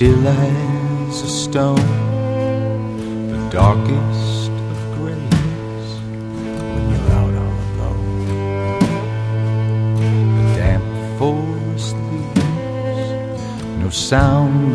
still as a stone, the darkest of grays, when you're out all alone. The damp forest leaves, no sound